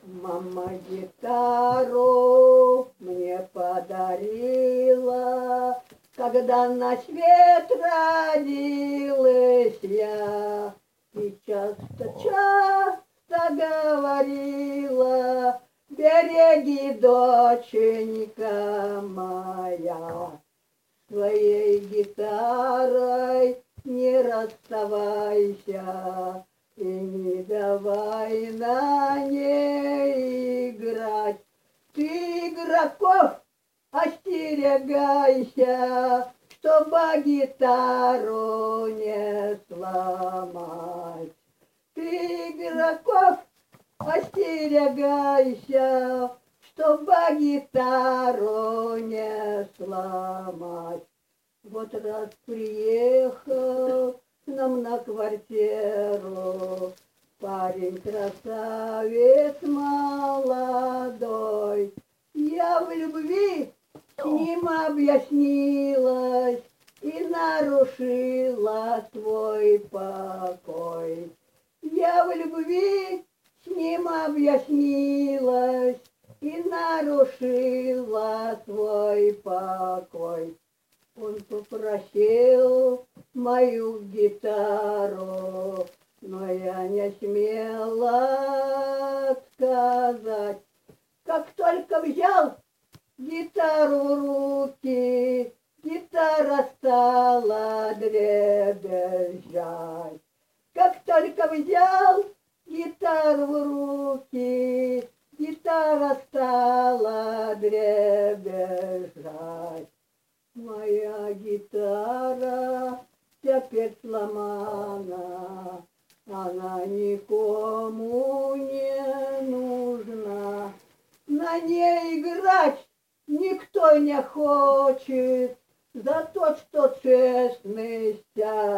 Мама гитару мне подарила, когда на свет родилась я. И часто говорила: береги, доченька моя, своей гитарой не расставайся и не давай на ней играть. Ты игроков остерегайся, чтобы гитару не сломать. Ты игроков остерегайся, чтобы гитару не сломать. Вот раз приехал к нам на квартиру парень красавец молодой. Я в любви с ним объяснилась и нарушила свой покой. Я в любви с ним объяснилась и нарушила свой покой. Он попросил мою гитару, но я не смела отказать. Как только взял гитару в руки, гитара стала дребезжать. Как только взял гитару в руки, гитара стала дребезжать. Моя гитара теперь сломана, она никому не нужна. На ней играть никто не хочет за то, что честность